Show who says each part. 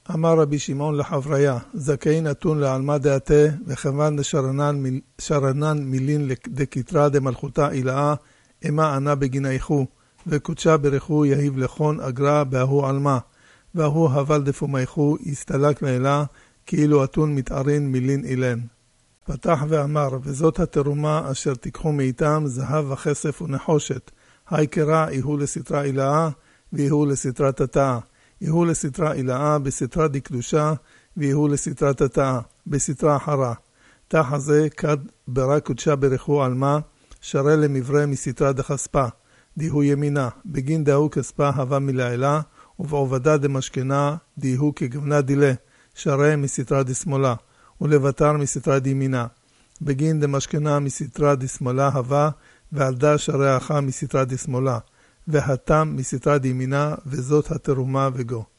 Speaker 1: אמר רבי שמעון לחבריה, זכאי נתון לעלמא דעתה, וכיוון שרנן מילין דקטרא דמלכותה אילאה, אמה ענה בגינייכו, וקודשה ברכו יהיב לכון אגרה בהוא עלמא, והוא הבל דפומייכו יסתלק לאלה, כאילו אתון מתארין מילין אילן. פתח ואמר, וזאת התרומה אשר תיקחו מאיתם זהב וכסף ונחושת, העיקרה יהיו לסתרא אילאה, ויהיו לסתרא תתאה. יהיו לסתרא אילאה בסתרא דקדושה, ויהיו לסתרא תתאה בסתרא אחרה. תח זה כד ברא קודשה ברכו עלמא, שרה למברא מסתרא דחספה, דיהו ימינה, בגין דהו כספה הווה מלעילה, ובעובדה דמשכנה דיהו כגוונה דילה, שרה מסתרא דשמאלה, ולבטר מסתרא דימינה. בגין דמשכנה מסתרא דשמאלה הווה, ועלדה שרה אחא מסתרא דשמאלה, והתם מסתרא דימינה, וזאת התרומה וגו.